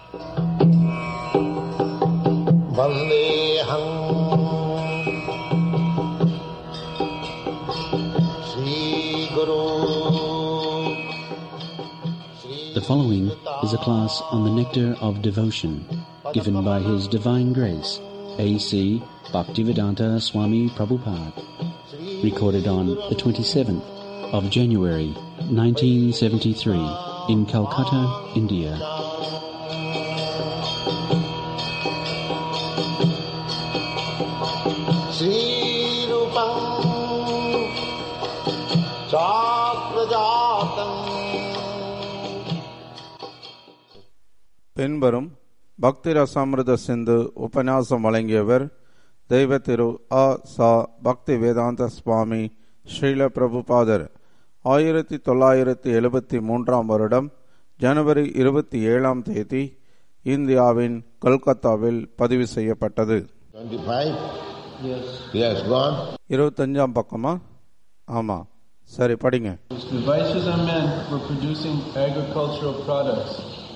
Vandeham Sri Guru. The following is a class on the Nectar of Devotion given by His Divine Grace, A.C. Bhaktivedanta Swami Prabhupada, recorded on the 27th of January 1973 in Calcutta, India. Sri Rupam Chakrajatam. பின்வரும் பக்தி ரசாமிருத சிந்து உபன்யாசம் வழங்கியவர் தெய்வ திரு அ. சா. பக்தி வேதாந்த சுவாமி ஸ்ரீல பிரபுபாதர். 1973 வருடம் ஜனவரி 27 தேதி இந்தியாவின் கொல்கத்தாவில் பதிவு செய்யப்பட்டது. 25 பக்கமா? ஆமா, சரி படிங்க. The Vaishyas are meant for producing agricultural products,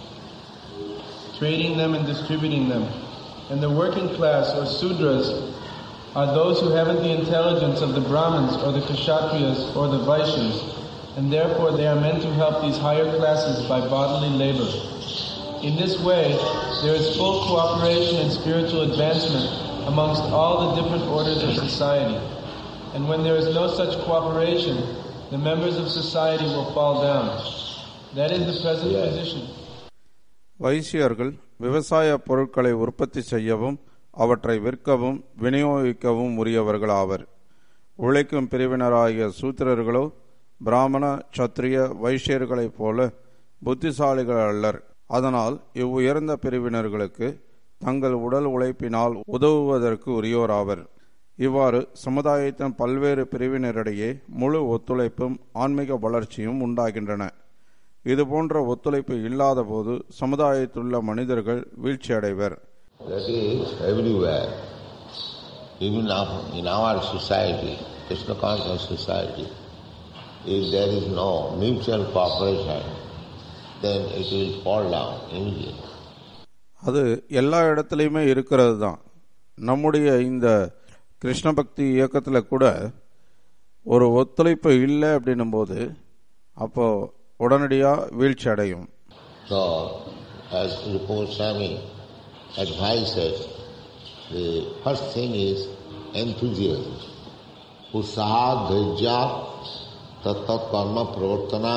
trading them and distributing them. And the working class or Sudras are those who haven't the intelligence of the Brahmins or the Kshatriyas or the Vaishyas, and therefore they are meant to help these higher classes by bodily labor. In this way, there is full cooperation and spiritual advancement amongst all the different orders of society. And when there is no such cooperation, the members of society will fall down. That is the present position. வைசியர்கள் விவசாய பொருட்களை உற்பத்தி செய்யவும் அவற்றை விற்கவும் விநியோகிக்கவும் உரியவர்கள் ஆவர். உழைக்கும் பிரிவினராகிய சூத்திரர்களோ பிராமண சத்திரிய வைசியர்களைப் போல புத்திசாலிகள் அல்லர். அதனால் இவ்வுயர்ந்த பிரிவினர்களுக்கு தங்கள் உடல் உழைப்பினால் உதவுவதற்கு உரியோராவர். இவ்வாறு சமுதாயத்தின் பல்வேறு பிரிவினரிடையே முழு ஒத்துழைப்பும் ஆன்மீக வளர்ச்சியும் உண்டாகின்றன. இதுபோன்ற ஒத்துழைப்பு இல்லாத போது சமுதாயத்திலுள்ள மனிதர்கள் வீழ்ச்சி அடைவர். That is everywhere. Even in our society, Krishna conscious society, if there is no mutual cooperation, then it will fall down immediately. அது எல்லா இடத்துலையுமே இருக்கிறது தான். நம்முடைய இந்த கிருஷ்ண பக்தி இயக்கத்தில் கூட ஒரு ஒத்துழைப்பு இல்லை அப்படின்னும் போது அப்போ உடனடியாக வீழ்ச்சி அடையும். So, as Rupa Goswami advises, the first thing is enthusiasm. Utsaha dhairya tattat karma pravartana.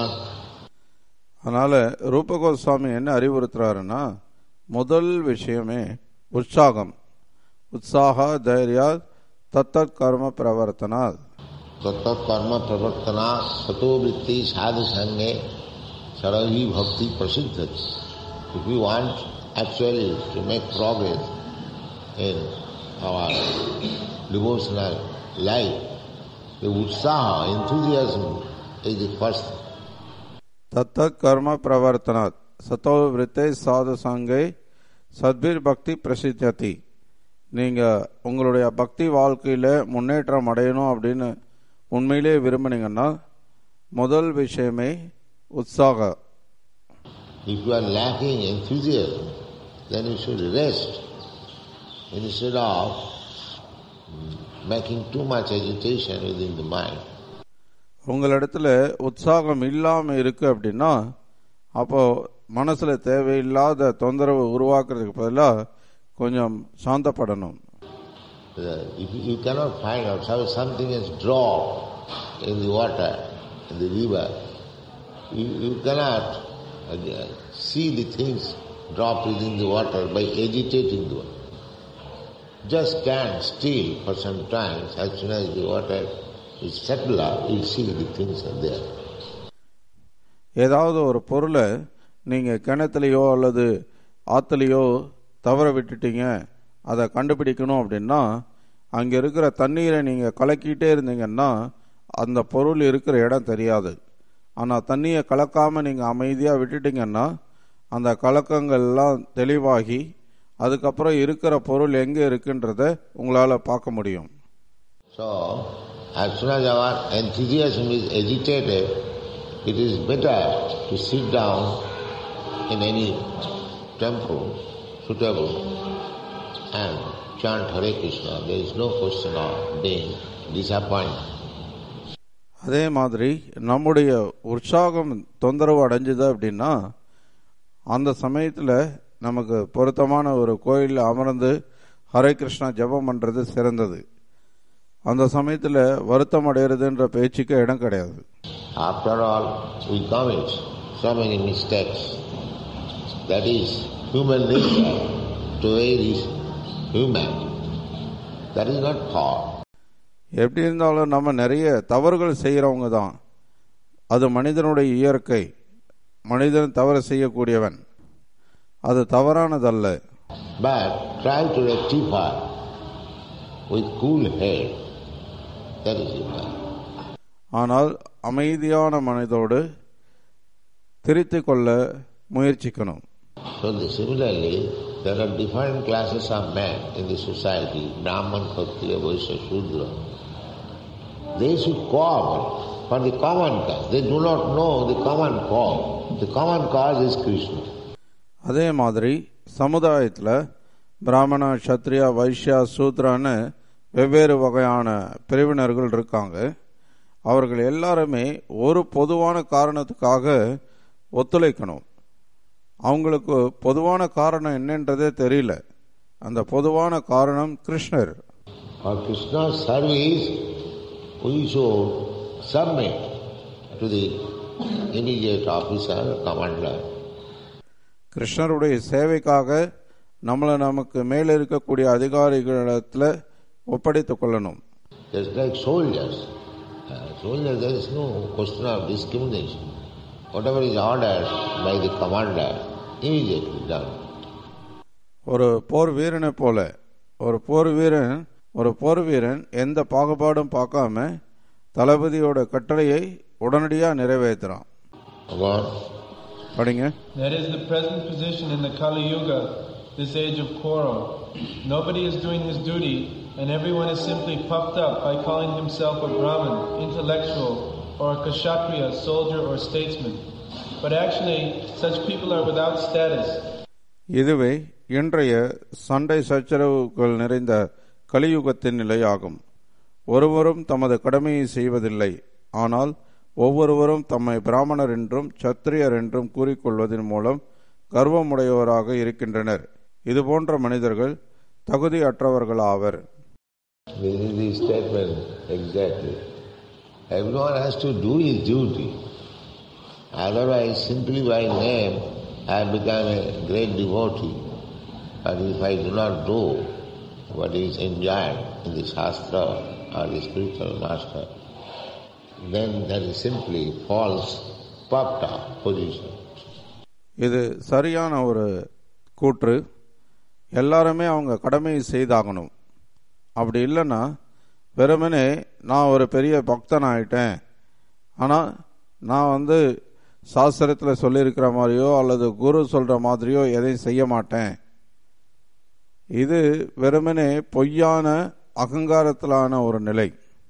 அதனால ரூப கோஸ்வாமி என்ன அறிவுறுத்துறாருன்னா, முதல் விஷயமே உற்சாகம். உற்சாக தைரியா தத்தத் கர்ம பிரவர்த்தனா. Tattat karma pravartana sato vritti sadhu sange sarabhi bhakti prasiddhati. If we want actually to make progress in our devotional life, the utsaha, enthusiasm is the first. தத்தத் கர்ம பிரவர்த்தனா சத்தோ விருத்தை சாது சங்கை சத்பீர் பக்தி பிரசித்தி. நீங்கள் உங்களுடைய பக்தி வாழ்க்கையில் முன்னேற்றம் அடையணும் அப்படின்னு உண்மையிலே விரும்பினீங்கன்னா முதல் விஷயமே உற்சாக. If you are lacking enthusiasm, then you should rest instead of making too much agitation within the mind. உங்களிடத்துல உற்சாகம் இல்லாமல் இருக்கு அப்படின்னா அப்போ மனசுல தேவையில்லாத தொந்தரவு உருவாக்குறதுக்கு பதிலாக கொஞ்சம் சாந்தப்படணும். If you cannot find out how something is dropped in the water, in the river, you cannot see the things dropped within the water by agitating the water. Just stand still for some time. As soon as the water is settled up, you see the things are there. ஏதாவது ஒரு பொருளை நீங்கள் கிணத்துலையோ அல்லது ஆற்றுலையோ தவற விட்டுட்டீங்க, அதை கண்டுபிடிக்கணும் அப்படின்னா அங்கே இருக்கிற தண்ணீரை நீங்கள் கலக்கிட்டே இருந்தீங்கன்னா அந்த பொருள் இருக்கிற இடம் தெரியாது. ஆனால் தண்ணியை கலக்காமல் நீங்கள் அமைதியாக விட்டுட்டீங்கன்னா அந்த கலக்கங்கள்லாம் தெளிவாகி அதுக்கப்புறம் இருக்கிற பொருள் எங்கே இருக்குன்றத உங்களால் பார்க்க முடியும். So, as soon as our enthusiasm is agitated, it is better to sit down in any temple suitable and chant Hare Krishna, there is no question of being disappointed. அதே மாதிரி நம்முடைய உற்சாகம் தொந்தரவு அடைஞ்சுது அப்படின்னா அந்த சமயத்தில் நமக்கு பொருத்தமான ஒரு கோயிலில் அமர்ந்து ஹரே கிருஷ்ணா ஜபம் பண்ணுறது சிறந்தது. அந்த சமயத்தில் வருத்தம் அடைகிறதுன்ற பேச்சுக்கு இடம் கிடையாது. After all, we commit so many mistakes. That is human nature. To err is human. That is not thought. எப்படி இருந்தாலும் நம்ம நிறைய தவறுகள் செய்கிறவங்க தான். அது மனிதனுடைய இயற்கை. மனிதன் தவறு செய்யக்கூடியவன். அது தவறானதல்ல. But try to rectify with cool head. That is human. ஆனால் அமைதியான மனதோடு திருத்திக் கொள்ள முயற்சிக்கணும். So similarly, there are different classes of men in the society, Brahman, Kshatriya, Vaishya, Shudra. They should cooperate for the common cause. They do not know the common cause. The common cause is Krishna. அதே மாதிரி சமுதாயத்தில் பிராமண, க்ஷத்ரியா, வைஷ்யா, சூத்ரான்னு வெவ்வேறு வகையான பிரிவினர்கள் இருக்காங்க. அவர்கள் எல்லாருமே ஒரு பொதுவான காரணத்துக்காக ஒத்துழைக்கணும். அவங்களுக்கு பொதுவான காரணம் என்னன்றதே தெரியல. அந்த பொதுவான காரணம் கிருஷ்ணர். For Krishna's service, we should submit to the immediate officer, commander. கிருஷ்ணருடைய சேவைக்காக நம்மளை நமக்கு மேலே இருக்கக்கூடிய அதிகாரிகளிடத்தில் ஒப்படைத்துக் கொள்ளணும். Just like soldiers. Soldiers, there is no question of discrimination. Whatever is ordered by the commander, immediately done. ஒரு போர் வீரனை போல ஒரு போர் வீரன் எந்த பாகுபாடும் பார்க்காம தளபதியோட கட்டளையை உடனடியாக நிறைவேற்றுறான். படிங்க. That is the present position in the Kali Yuga, this age of quarrel. Nobody is doing his duty, and everyone is simply puffed up by calling himself a Brahmin, intellectual, or a Kshatriya, soldier or statesman. But actually, such people are without status. இதுவே இன்றைய சண்டை சச்சரவுகள் நிறைந்த கலியுகத்தின் நிலையாகும். ஒருவரும் தமது கடமையை செய்வதில்லை. ஆனால் ஒவ்வொருவரும் தம்மை பிராமணர் என்றும் சத்திரியர் என்றும் கூறிக்கொள்வதன் மூலம் கர்வமுடையவராக இருக்கின்றனர். இதுபோன்ற மனிதர்கள் தகுதியற்றவர்களாவர். This is the statement exactly. Everyone has to do his duty. Otherwise, simply by name, I have become a great devotee. But if I do not do what is enjoined in the Shastra or the spiritual master, then that is simply false, puffed up position. இது சரியான ஒரு கூற்று. எல்லாருமே அவங்க கடமையை செய்தாகணும். அப்படி இல்லைன்னா வெறுமனே நான் ஒரு பெரிய பக்தன் ஆயிட்டேன், ஆனால் நான் சாஸ்திரத்தில் சொல்லியிருக்கிற மாதிரியோ அல்லது குரு சொல்கிற மாதிரியோ எதையும் செய்ய மாட்டேன். இது வெறுமனே பொய்யான அகங்காரத்திலான ஒரு நிலை.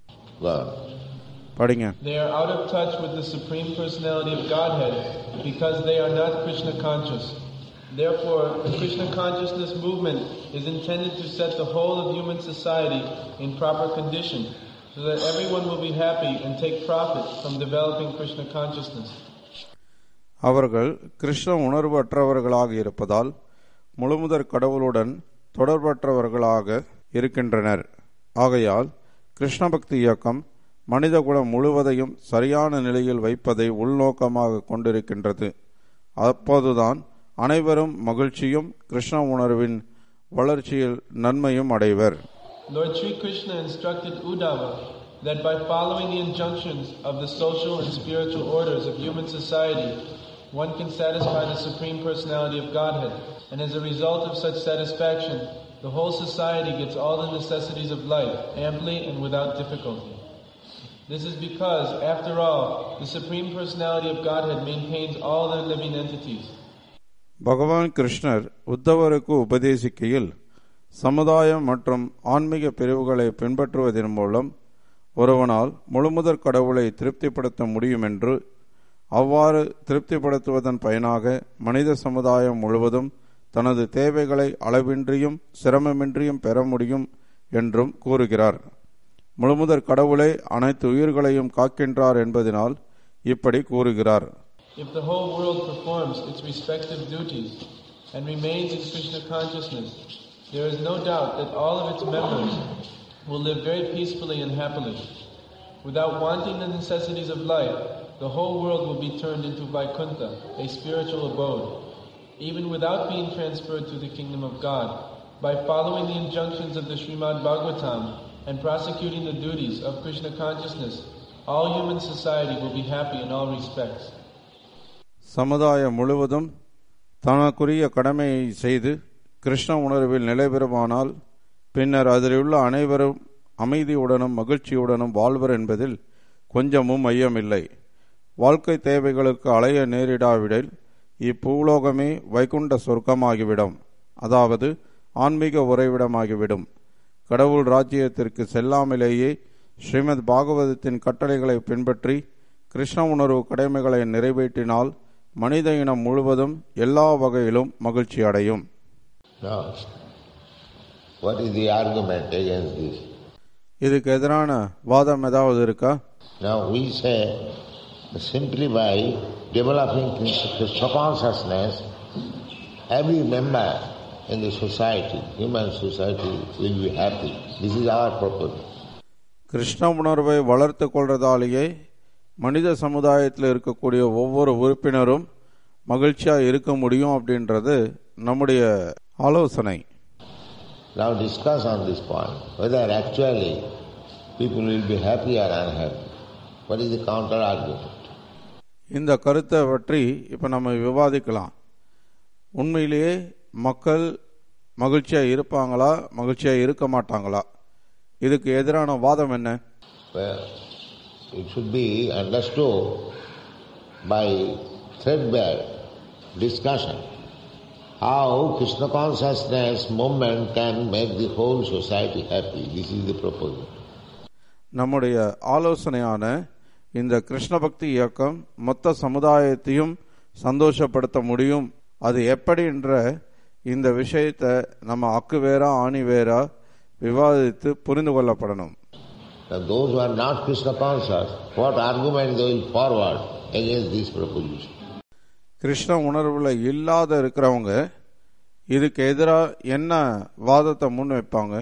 படிங்க. They are out of touch with the Supreme Personality of Godhead because they are not Krishna conscious. Therefore, the Krishna consciousness movement is intended to set the whole of human society in proper condition so that everyone will be happy and take profit from developing Krishna consciousness. அவர்கள் கிருஷ்ண உணர்வு அற்றவர்களாக இருப்பதால் முழுமுதற் கடவுளுடன் தொடர்பற்றவர்களாக இருக்கின்றனர். ஆகையால் கிருஷ்ண பக்தி இயக்கம் மனித குலம் முழுவதையும் சரியான நிலையில் வைப்பதை உள்நோக்கமாக கொண்டிருக்கின்றது. அப்போதுதான் அனைவரும் மகிழ்ச்சியும் கிருஷ்ண உணர்வின் வளர்ச்சியில் நன்மையும் அடைவர். Lord Sri Krishna instructed Uddhava that by following the injunctions of the social and spiritual orders of human society, one can satisfy the Supreme Personality of Godhead, and as a result of such satisfaction, the whole society gets all the necessities of life amply and without difficulty. This is because, after all, the Supreme Personality of Godhead maintains all the living entities. பகவான் கிருஷ்ணர் உத்தவருக்கு உபதேசிக்கையில் சமுதாயம் மற்றும் ஆன்மீக பிரிவுகளை பின்பற்றுவதன் மூலம் ஒருவனால் முழுமுதற் கடவுளை திருப்திப்படுத்த முடியும் என்று, அவ்வாறு திருப்திப்படுத்துவதன் பயனாக மனித சமுதாயம் முழுவதும் தனது தேவைகளை அளவின்றியும் சிரமமின்றியும் பெற முடியும் என்றும் கூறுகிறார். முழுமுதற் கடவுளே அனைத்து உயிர்களையும் காக்கின்றார் என்பதனால் இப்படி கூறுகிறார். If the whole world performs its respective duties and remains in Krishna consciousness, there is no doubt that all of its members will live very peacefully and happily. Without wanting the necessities of life, the whole world will be turned into Vaikuntha, a spiritual abode. Even without being transferred to the kingdom of God, by following the injunctions of the Srimad Bhagavatam and prosecuting the duties of Krishna consciousness, all human society will be happy in all respects. சமுதாயம் முழுவதும் தனக்குரிய கடமையை செய்து கிருஷ்ண உணர்வில் நிலை பெறுமானால் பின்னர் அதிலுள்ள அனைவரும் அமைதியுடனும் மகிழ்ச்சியுடனும் வாழ்வர் என்பதில் கொஞ்சமும் ஐயமில்லை. வாழ்க்கை தேவைகளுக்கு அலைய நேரிடாவிடில் இப்பூலோகமே வைகுண்ட சொர்க்கமாகிவிடும், அதாவது ஆன்மீக உறைவிடமாகிவிடும். கடவுள் ராஜ்யத்திற்கு செல்லாமலேயே ஸ்ரீமத் பாகவதத்தின் கட்டளைகளை பின்பற்றி கிருஷ்ண உணர்வு கடமைகளை நிறைவேற்றினால் மனித இனம் முழுவதும் எல்லா வகையிலும் மகிழ்ச்சி அடையும். இதுக்கு எதிரான வாதம் ஏதாவது இருக்கா? Now we say simply by developing Krishna consciousness, every member in the society, human society, will be happy. This is our purpose. Krishna உணர்வை வளர்த்து கொள்றதாலேயே மனித சமுதாயத்தில் இருக்கக்கூடிய ஒவ்வொரு உறுப்பினரும் மகிழ்ச்சியா இருக்க முடியும் அப்படின்றது நம்முடைய ஆலோசனை. Now discuss on this point, whether actually people will be happy or unhappy. What is the counter argument? இந்த கருத்தை பற்றி இப்ப நம்ம விவாதிக்கலாம். உண்மையிலேயே மக்கள் மகிழ்ச்சியா இருப்பாங்களா, மகிழ்ச்சியா இருக்க மாட்டாங்களா? இதுக்கு எதிரான வாதம் என்ன? Well, it should be understood by threadbare discussion how Krishna consciousness movement can make the whole society happy. This is the proposal. நம்முடைய ஆலோசனையான இந்த கிருஷ்ண பக்தி இயக்கம் மொத்த சமுதாயத்தையும் சந்தோஷப்படுத்த முடியும். அது எப்படி என்ற இந்த விஷயத்தை நம்ம அக்கு வேறா ஆணி வேறா விவாதித்து புரிந்து கொள்ளப்படணும். Those who are not Krishna conscious, what argument they will forward against this proposition? Krishna உணர்வுல இல்லாத இருக்கிறவங்க இதுக்கு எதிராக என்ன வாதத்தை முன் வைப்பாங்க?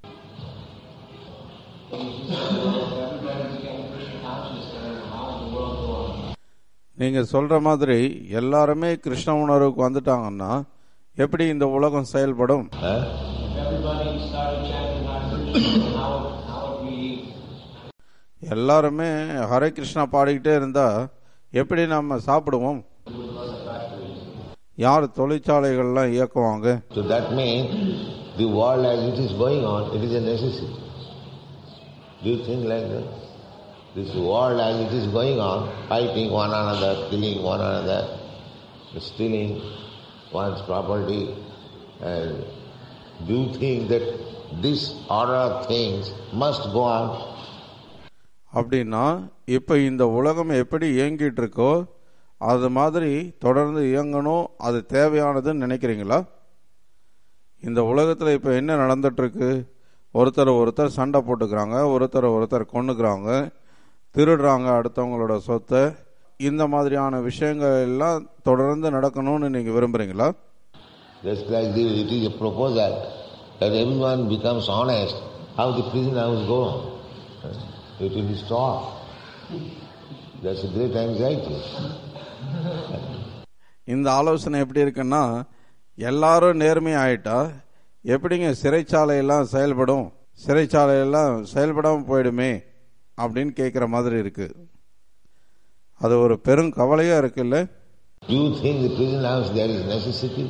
நீங்க சொல்ற மாதிரி எல்லாருமே கிருஷ்ண உணர்வுக்கு வந்துட்டாங்கன்னா எப்படி இந்த உலகம் செயல்படும்? எல்லாருமே ஹரே கிருஷ்ணா பாடிக்கிட்டே இருந்தா எப்படி நம்ம சாப்பிடுவோம்? யார் தொழிற்சாலைகள்லாம் இயக்குவாங்க? So that means the world as it is going on, it is a necessity. Do you think like that? This world as it is going on, fighting one another, killing one another, stealing one's property, and do you think that this order of things must go on? அப்படின்னா இப்ப இந்த உலகம் எப்படி இயங்கிட்டு இருக்கோ அது மாதிரி தொடர்ந்து இயங்கணும், அது தேவையானதுன்னு நினைக்கிறீங்களா? இந்த உலகத்துல இப்ப என்ன நடந்துட்டு இருக்கு? ஒருத்தர் சண்டை போட்டுக்கிறாங்க, ஒருத்தர் கொன்னுக்கிறாங்க, திருடுறாங்க அடுத்தவங்களோட சொத்தை. இந்த மாதிரியான விஷயங்கள் எல்லாம் தொடர்ந்து நடக்கணும்னு நீங்க விரும்புறீங்களா? Just like it is a proposal that everyone becomes honest, how the prison house go on? It will be stopped. That's a great anxiety. இந்த ஆலோசனை எப்படி இருக்குன்னா, எல்லாரும் நேர்மை ஆயிட்டா எப்படிங்க சிறைச்சாலையெல்லாம் செயல்படும்? சிறைச்சாலையெல்லாம் செயல்படாம போயிடுமே அப்படின்னு கேட்கிற மாதிரி இருக்கு. அது ஒரு பெரும் கவலையா இருக்குல்ல? Do you think the prison house there is necessity?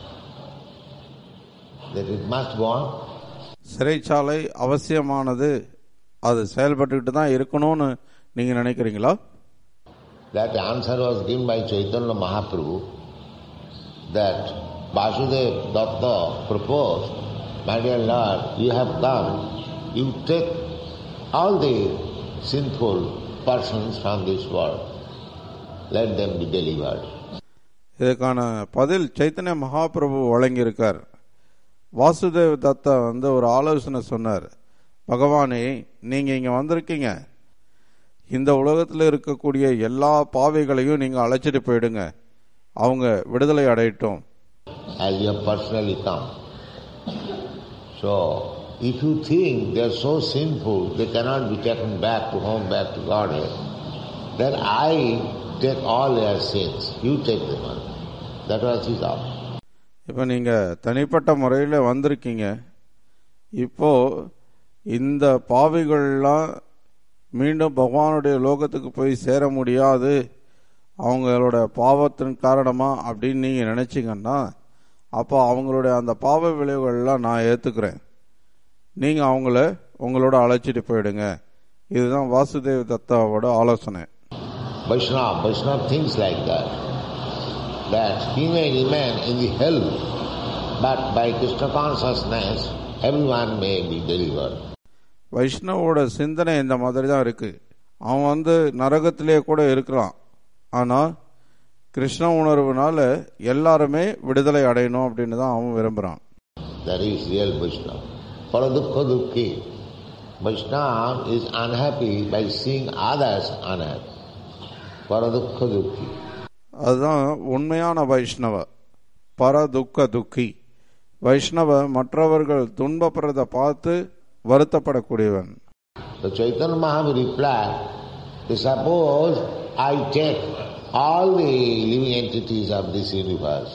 That it must go on? சிறைச்சாலை அவசியமானது, அது செயல்பட்டுக்கிட்டு தான் இருக்கணும்னு நீங்க நினைக்கிறீங்களா? That answer was given by Chaitanya Mahaprabhu that Vasudeva Datta proposed, my dear Lord, you have come, you take all the sinful persons from this world, let them be delivered. இதுக்கான பதில் சைத்தன்ய மகாபிரபு வழங்கியிருக்கார். வாசுதேவ் தத்தா ஒரு ஆலோசனை சொன்னார். பகவானே, நீங்க இங்க வந்திருக்கீங்க, இந்த உலகத்தில் இருக்கக்கூடிய எல்லா பாவிகளையும் நீங்க அழைச்சிட்டு போயிடுங்க, அவங்க விடுதலை அடையட்டும். As you have personally come. So, if you think they are so sinful, they cannot be taken back to home, back to Godhead, then I take all their sins. You take them all. That was his offer. இப்போ நீங்க தனிப்பட்ட முறையில் வந்திருக்கீங்க, இப்போ இந்த பாவிகள்லாம் மீண்டும் பகவானுடைய லோகத்துக்கு போய் சேர முடியாது அவங்களோட பாவத்தின் காரணமா அப்படின்னு நீங்க நினைச்சீங்கன்னா, அப்போ அவங்களுடைய அந்த பாவ விளைவுகள்லாம் நான் ஏத்துக்கிறேன், நீங்க அவங்கள உங்களோட அழைச்சிட்டு போயிடுங்க. இதுதான் வாசுதேவ் தத்தாவோட ஆலோசனை. Vaishnava thinks like that he may remain in the hell, but by Krishna consciousness everyone may be delivered. வைஷ்ணவோட சிந்தனை இந்த மாதிரி தான் இருக்கு. அவன் நரகத்திலே கூட இருக்கிறான், ஆனா கிருஷ்ண உணர்வுனால எல்லாருமே விடுதலை அடையணும் அப்படின்னு தான் அவன் விரும்புறான். That is real Vaishnava. Paradukha dukhi. Vaishnava is unhappy by seeing others unhappy. Paradukha dukhi. அதுதான் உண்மையான வைஷ்ணவ. பரதுக்க துக்கி. வைஷ்ணவ மற்றவர்கள் துன்பப்படுறத பார்த்து வருத்தப்படக்கூடியவன். The Chaitanya Mahaprabhu replied, suppose I take all the living entities of this universe,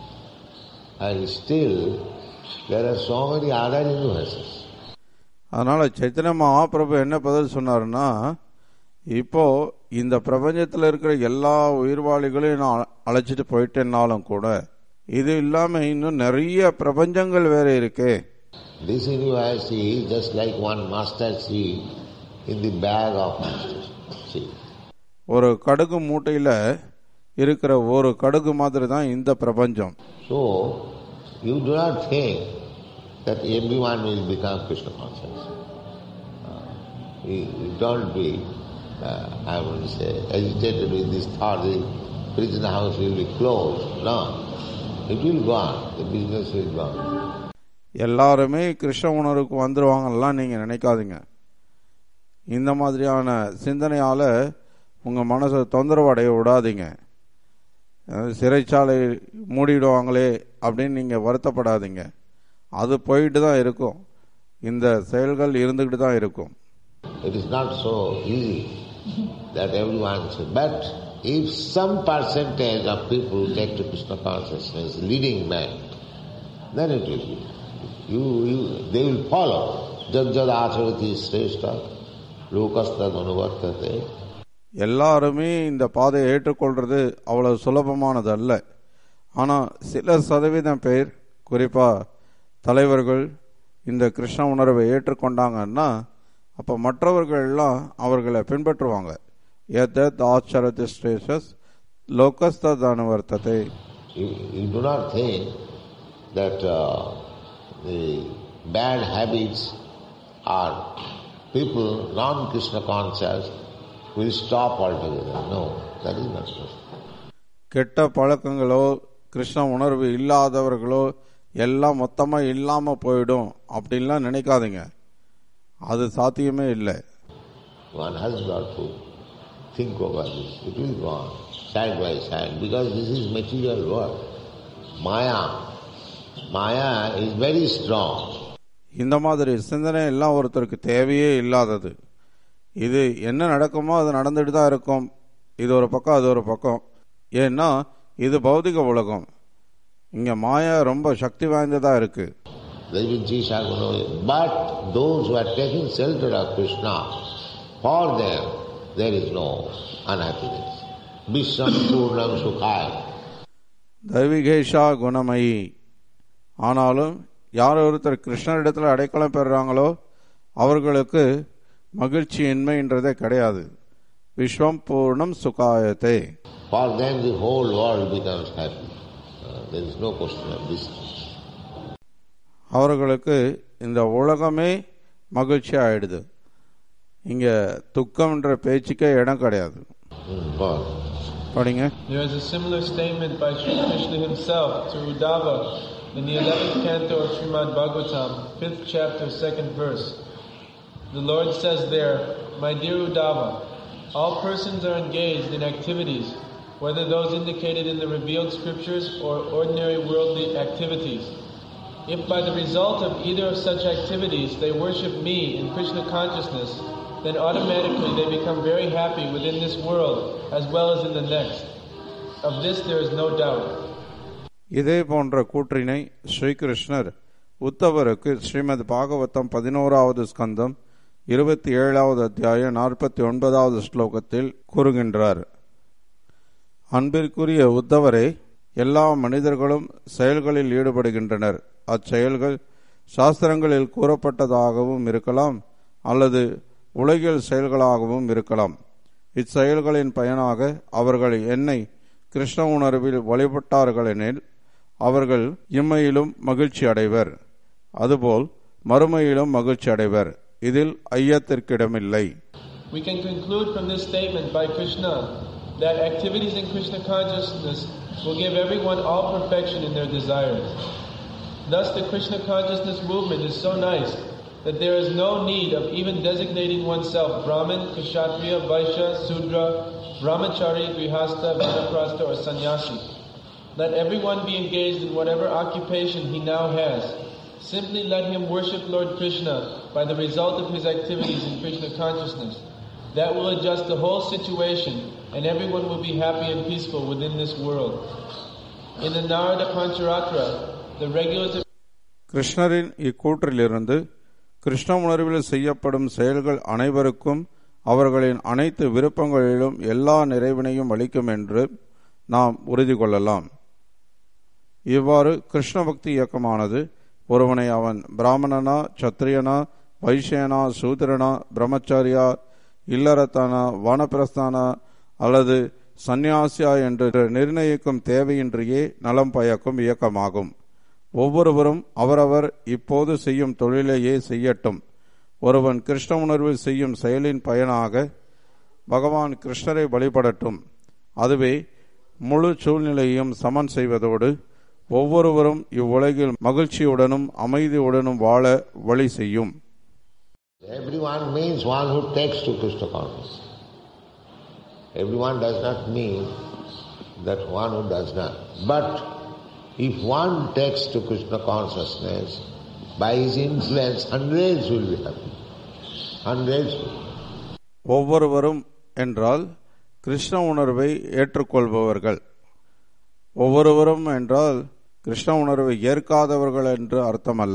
and still there are so many other universes. அதனால சைத்தன்ய மகாபிரபு என்ன பதில் சொன்னாருன்னா, இப்போ இந்த பிரபஞ்சத்தில் இருக்கிற எல்லா உயிர்வாளிகளையும் நான் அழைச்சிட்டு போயிட்டேன்னாலும் கூட இது இல்லாம இன்னும் நிறைய பிரபஞ்சங்கள் வேற இருக்கு. This universe is just like one mustard seed in the bag of mustard seed. ஒரு கடுகு மூட்டையில இருக்கிற ஒரு கடுகு மாதிரி தான் இந்த பிரபஞ்சம். So you do not think that everyone will become Krishna conscious. You don't be, I would say, agitated with this thought the prison house will be closed. No, it will go on. The business will go on. எல்லாருமே கிருஷ்ண உணர்வுக்கு வந்துருவாங்கலாம் நீங்க நினைக்காதீங்க. இந்த மாதிரியான சிந்தனையால உங்க மனசை தொந்தரவு அடைய விடாதீங்க. சிறைச்சாலை மூடிடுவாங்களே அப்படின்னு நீங்க வருத்தப்படாதீங்க. அது போயிட்டு தான் இருக்கும், இந்த செயல்கள் இருந்துகிட்டு தான் இருக்கும். It is not so easy that everyone should, but if some percentage of people take to Krishna consciousness, leading men, then it will be. They will follow. Jajjada acharati shrestha lokastad anuvartate. எல்லாருமே இந்த பாதையை ஏற்றுக்கொள்றது அவ்வளவு சுலபமானது அல்ல. ஆனா சில சதவீதம் பேர், குறிப்பா தலைவர்கள், இந்த கிருஷ்ண உணர்வை ஏற்றுக்கொண்டாங்கன்னா அப்ப மற்றவர்கள் எல்லாம் அவர்களை பின்பற்றுவாங்க. ஏதத் ஆச்சரதி ஸ்ரேஷஸ் லோகஸ்தத் அனுவர்த்ததே. You do not think that the bad habits or people non-Krishna conscious will stop altogether. No, that is not so. கெட்ட பழக்கங்களோ கிருஷ்ண உணர்வு இல்லாதவர்களோ எல்லாம் மொத்தமா இல்லாம போயிடும் அப்படின்லாம் நினைக்காதீங்க. அது சாத்தியமே இல்லை. One has got to think over this. It will go on side by side because this is material world. Maya is very strong. இந்த மாதிரி சிந்தனை எல்லாம் ஒருத்தருக்கு தேவையே இல்லாதது. இது என்ன நடக்குமோ அது நடந்துட்டு தான் இருக்கும். இது ஒரு பக்கம், அது ஒரு பக்கம். ஏன்னா இது பௌதிக உலகம். இங்க மாயா ரொம்ப சக்தி வாய்ந்ததா இருக்கு. But those who are taking shelter of Krishna, for them there is no unhappiness. Vishram Purnam Sukhaya. தெய்வீகேஷா குணமயி. ஆனாலும் யார் ஒருத்தர் கிருஷ்ணரிடத்தில் அடைக்கலம் பெறுறாங்களோ அவர்களுக்கு மகிழ்ச்சியின்மைன்றதே கிடையாது. விஸ்வம் பூர்ணம் சுகாயத்தே. For them the whole world becomes happy. There is no question of this. அவர்களுக்கு இந்த உலகமே மகிழ்ச்சி ஆயிடுது. இங்க துக்கம்ன்ற பேச்சுக்கே இடம் கிடையாது. படிங்க. There is a similar statement by Sri Krishna himself to Uddhava in the 11th canto of Srimad Bhagavatam, 5th chapter, 2nd verse. The Lord says there, "My dear Uddhava, all persons are engaged in activities, whether those indicated in the revealed scriptures or ordinary worldly activities. If by the result of either of such activities they worship me in Krishna consciousness, then automatically they become very happy within this world as well as in the next. Of this there is no doubt." இதே போன்ற கூற்றினை ஸ்ரீகிருஷ்ணர் உத்தவருக்கு ஸ்ரீமத் பாகவதம் 11வது ஸ்கந்தம் 27வது அத்தியாயம் 49வது ஸ்லோகத்தில் கூறுகின்றார். அன்பிற்குரிய உத்தவரே, எல்லா மனிதர்களும் செயல்களில் ஈடுபடுகின்றனர். அச்செயல்கள் சாஸ்திரங்களில் கூறப்பட்டதாகவும் இருக்கலாம் அல்லது உலகில் செயல்களாகவும் இருக்கலாம். இச்செயல்களின் பயனாக அவர்கள் என்னை கிருஷ்ண உணர்வில் வழிபட்டார்களெனில் அவர்கள் இம்மையிலும் மகிழ்ச்சி அடைவர், அதுபோல் மறுமையிலும் மகிழ்ச்சி அடைவர். இதில் ஐயத்திற்கிடமில்லை. We can conclude from this statement by Krishna that activities in Krishna consciousness will give everyone all perfection in their desires. Thus the Krishna consciousness movement is so nice that there is no need of even designating oneself Brahmin, Kshatriya, Vaishya, Sudra, Brahmachari, Grihastha, Vanaprastha or Sannyasi. Let everyone be engaged in whatever occupation he now has. Simply let him worship Lord Krishna by the result of his activities in Krishna consciousness. That will adjust the whole situation and everyone will be happy and peaceful within this world. In the Narada Pancharatra, the regulative கிருஷ்ணரின் இக்கூற்றிலிருந்து கிருஷ்ண உணர்வில் செய்யப்படும் செயல்கள் அனைவருக்கும் அவர்களின் அனைத்து விருப்பங்களிலும் எல்லா நிறைவினையும் அளிக்கும் என்று நாம் உறுதி கொள்ளலாம். இவ்வாறு கிருஷ்ண பக்தி இயக்கமானது ஒருவனை அவன் பிராமணனா, சத்திரியனா, வைசியனா, சூத்திரனா, பிரம்மச்சாரியா, இல்லறத்தானா, வானப்பிரஸ்தானா அல்லது சந்நியாசியா என்று நிர்ணயிக்கும் தேவையின்றியே நலம் பயக்கும் இயக்கமாகும். ஒவ்வொருவரும் அவரவர் இப்போது செய்யும் தொழிலையே செய்யட்டும். ஒருவன் கிருஷ்ண உணர்வில் செய்யும் செயலின் பயனாக பகவான் கிருஷ்ணரை வழிபடட்டும். அதுவே முழு சூழ்நிலையையும் சமன் செய்வதோடு ஒவ்வொருவரும் இவ்வுலகில் மகிழ்ச்சியுடனும் அமைதியுடனும் வாழ வழி செய்யும். Everyone means one who takes to Krishna consciousness. Everyone does not mean that one who does not. But if one takes to Krishna consciousness, by his influence, hundreds will be happy. Hundreds will. ஒவ்வொருவரும் என்றால் கிருஷ்ண உணர்வை ஏற்றுக்கொள்பவர்கள். ஒவ்வொருவரும் என்றால் கிருஷ்ண உணர்வை ஏற்காதவர்கள் என்று அர்த்தமல்ல.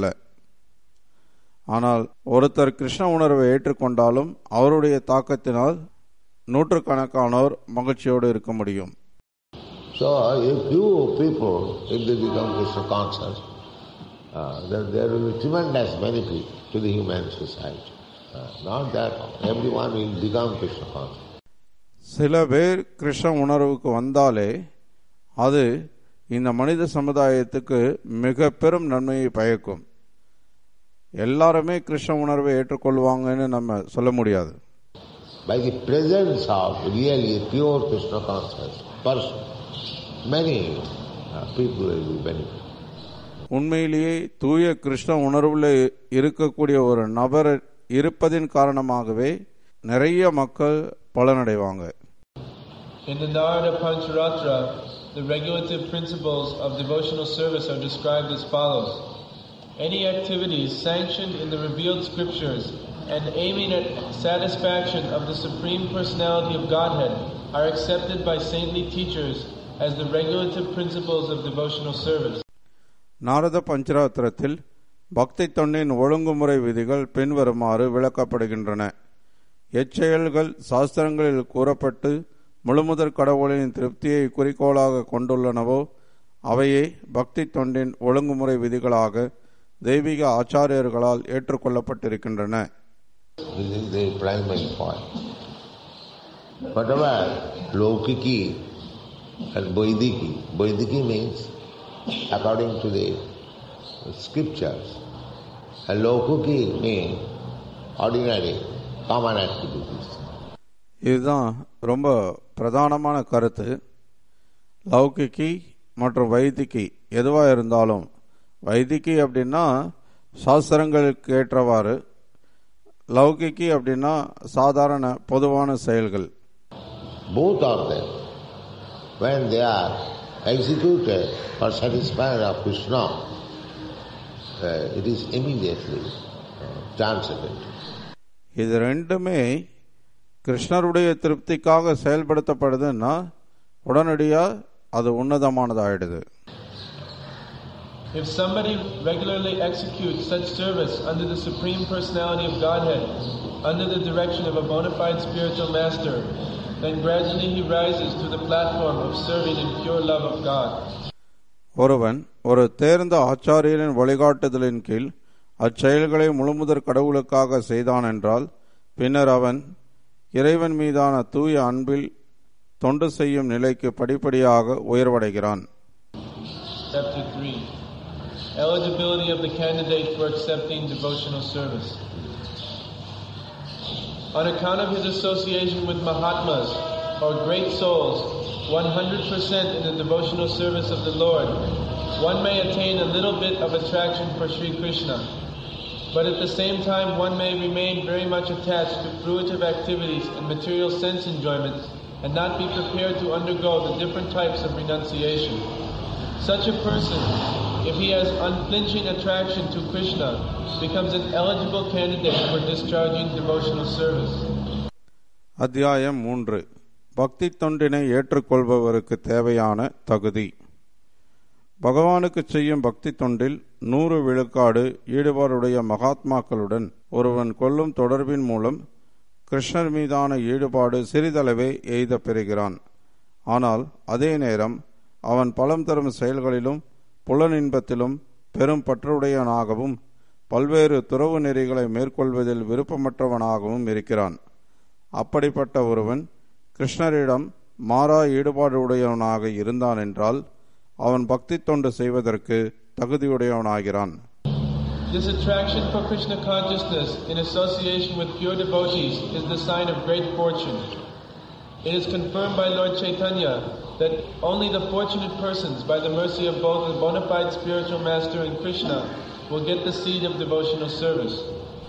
ஆனால் ஒருத்தர் கிருஷ்ண உணர்வை ஏற்றுக்கொண்டாலும் அவருடைய தாக்கத்தினால் நூற்றுக்கணக்கானோர் மகிழ்ச்சியோடு இருக்க முடியும். So if you people, if they become Krishna conscious, then there will be tremendous benefit to the human society. Not that everyone will become Krishna conscious. சில பேர் கிருஷ்ண உணர்வுக்கு வந்தாலே அது இந்த மனித சமுதாயத்துக்கு மிக பெரும் நன்மையை பயக்கும். எல்லாருமே கிருஷ்ண உணர்வை ஏற்றுக்கொள்வாங்கன்னு நம்ம சொல்ல முடியாது. By the presence of really pure Krishna conscious person, many people will be benefited. உண்மையிலேயே தூய கிருஷ்ண உணர்வுல இருக்கக்கூடிய ஒரு நபர் இருப்பதின் காரணமாகவே நிறைய மக்கள் பலனடைவாங்க. In the Narada Pancharatra, the regulative principles of devotional service are described as follows. Any activities sanctioned in the revealed scriptures and aiming at satisfaction of the Supreme Personality of Godhead are accepted by saintly teachers as the regulative principles of devotional service. Narada பஞ்சராத்திரத்தில் பக்தி தொண்டின் ஒழுங்குமுறை விதிகள் பின்வருமாறு விளக்கப்படுகின்றன. எச்செயல்கள் சாஸ்திரங்களில் கூறப்பட்டு முழுமுதற் கடவுளின் திருப்தியை குறிக்கோளாக கொண்டுள்ளனவோ அவையே பக்தி தொண்டின் ஒழுங்குமுறை விதிகளாக தெய்வீக ஆச்சாரியர்களால் ஏற்றுக்கொள்ளப்பட்டிருக்கின்றன. This is the primary point. Whatever Lokiki and Vaidiki means according to the scriptures, and Lokiki means ordinary common activities. இதுதான் ரொம்ப பிரதானமான கருத்து. லௌகிக்கி மற்றும் வைதிகி எதுவாக இருந்தாலும், வைதிகி அப்படின்னா சாஸ்திரங்களுக்கு ஏற்றவாறு, லௌகிக்கி அப்படின்னா சாதாரண பொதுவான செயல்கள். Both of them, when they are executed for satisfaction of Krishna, it is immediately transcendental. இது ரெண்டுமே கிருஷ்ணருடைய திருப்திக்காக செயல்படுத்தப்படுதுன்னா உடனடியாக அது உன்னதமானதாயிடுது. If somebody regularly executes such service under the Supreme Personality of Godhead, under the direction of a bona fide spiritual master, then gradually he rises to the platform of serving in pure love of God. ஒருவன் ஒரு தேர்ந்த ஆச்சாரியரின் வழிகாட்டுதலின் கீழ் அச்செயல்களை முழுமுதற் கடவுளுக்காக செய்தான் என்றால், பின்னர் அவன் இறைவன் மீதான தூய அன்பில் தொண்டு செய்யும் நிலைக்கு படிப்படியாக உயர்வடைகிறான். Chapter 3. Eligibility of the candidate for accepting devotional service. On account of his association with Mahatmas, or great souls, 100% in the devotional service of the Lord, one may attain a little bit of attraction for Sri Krishna. But at the same time, one may remain very much attached to fruitive activities and material sense enjoyments and not be prepared to undergo the different types of renunciation. Such a person, if he has unflinching attraction to Krishna, becomes an eligible candidate for discharging devotional service. அத்தியாயம் 3. பக்தி தொண்டினை ஏற்றுக்கொள்பவருக்கு தேவையான தகுதி. பகவானுக்கு செய்யும் பக்தி தொண்டில் 100 விழுக்காடு ஈடுபாடுடைய மகாத்மாக்களுடன் ஒருவன் கொள்ளும் தொடர்பின் மூலம் கிருஷ்ணர் மீதான ஈடுபாடு சிறிதளவே எய்த பெறுகிறான். ஆனால் அதே நேரம் அவன் பலம் தரும் செயல்களிலும் புலனின்பத்திலும் பெரும் பற்றுடையவனாகவும் பல்வேறு துறவு நெறிகளை மேற்கொள்வதில் விருப்பமற்றவனாகவும் இருக்கிறான். அப்படிப்பட்ட ஒருவன் கிருஷ்ணரிடம் மாறா ஈடுபாடுடையவனாக இருந்தான் என்றால் அவன் பக்தி தொண்டு செய்வதற்கு தகுதியுடையவனாகிறான். This attraction for Krishna consciousness in association with pure devotees is the sign of great fortune. It is confirmed by Lord Chaitanya that only the fortunate persons, by the mercy of both the bona fide spiritual master and Krishna, will get the seed of devotional service.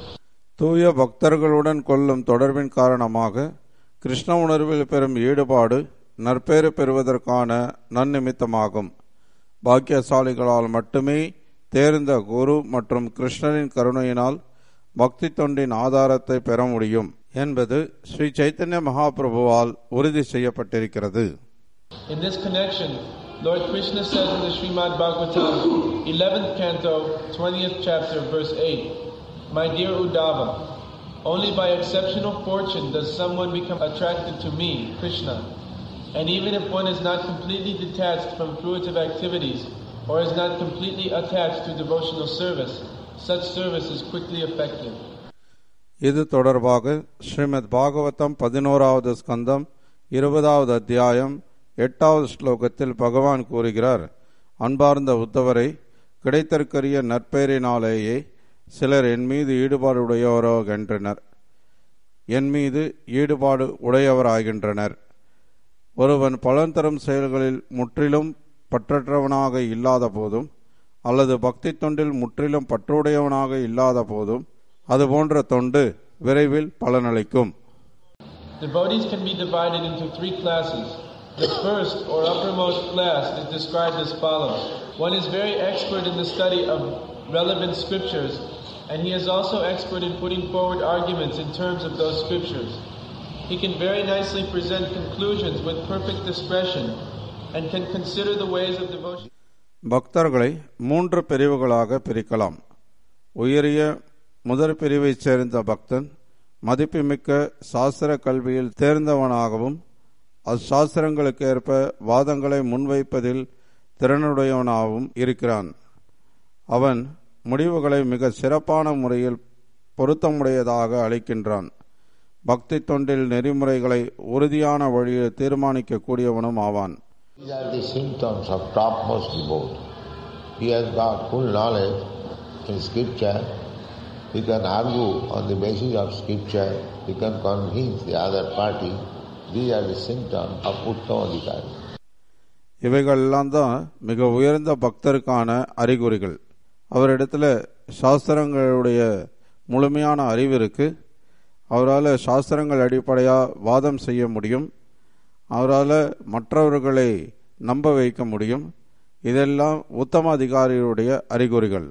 தூய பக்தர்களுடன் கொள்ளும் தொடர்பின் காரணமாக கிருஷ்ண உணர்வில் பெறும் ஈடுபாடு நற்பேறு பெறுவதற்கான நன்னிமித்தமாகும். பாக்கியசாலிகளால் மட்டுமே தேர்ந்த குரு மற்றும் கிருஷ்ணரின் கருணையினால் பக்தி தொண்டின் ஆதாரத்தை பெற முடியும் என்பது ஸ்ரீ சைத்தன்ய மகாபிரபுவால் உறுதி செய்யப்பட்டிருக்கிறது. In this connection, Lord Krishna says in the Srimad Bhagavatam, 11th canto, 20th chapter, verse 8, "My dear Uddhava, only by exceptional fortune does someone become attracted to me, Krishna. And even if one is not completely detached from fruitive activities or is not completely attached to devotional service, such service is quickly effective." இது தொடர்பாக ஸ்ரீமத் பாகவதம் 11வது ஸ்கந்தம் 20வது அத்தியாயம் 8வது ஸ்லோகத்தில் பகவான் கூறுகிறார், அன்பார்ந்த உத்தவரை, கிடைத்தற்கரிய நற்பெயரினாலேயே சிலர் என் மீது ஈடுபாடு உடையவராகின்றனர். என் மீது ஈடுபாடு உடையவராகின்றனர். ஒருவன் பலன் தரும் செயல்களில் முற்றிலும் பற்றற்றவனாக இல்லாத போதும் அல்லது பக்தி தொண்டில் முற்றிலும் பற்றுடையவனாக இல்லாத போதும் அதுபோன்ற தொண்டு விரைவில் பலனளிக்கும். Devotees can be divided into 3 classes. The first or uppermost class is described as follows. One is very expert in the study of relevant scriptures, and he is also expert in putting forward arguments in terms of those scriptures. He can very nicely present conclusions with perfect discretion and can consider the ways of devotion. பக்தர்களை 3 பிரிவுகளாக பிரிக்கலாம். உயரிய முதற் பிரிவைச் சேர்ந்த பக்தன் மதிப்புமிக்க சாஸ்திர கல்வியில் தேர்ந்தவனாகவும் அச்சாஸ்திரங்களுக்கு ஏற்ப வாதங்களை முன்வைப்பதில் திறனுடையவனாகவும் இருக்கிறான். அவன் முடிவுகளை மிக சிறப்பான முறையில் பொருத்தமுடையதாக அளிக்கின்றான். பக்தி தொண்டில் நெறிமுறைகளை உறுதியான வழியில் தீர்மானிக்க கூடியவனும் ஆவான். These are the symptoms of topmost devotee. He has got full knowledge in scripture he can argue on the basis of scripture, he can convince the other party. These are the symptoms of Uttamadhikari. இவைகளெல்லாம் தான் மிக உயர்ந்த பக்தருக்கான அறிகுறிகள். அவரிடத்தில் சாஸ்திரங்களுடைய முழுமையான அறிவு இருக்கு. அவரால் சாஸ்திரங்கள் அடிப்படையாக வாதம் செய்ய முடியும். அவரால் மற்றவர்களை நம்ப வைக்க முடியும். இதெல்லாம் உத்தம அதிகாரியுடைய அறிகுறிகள்.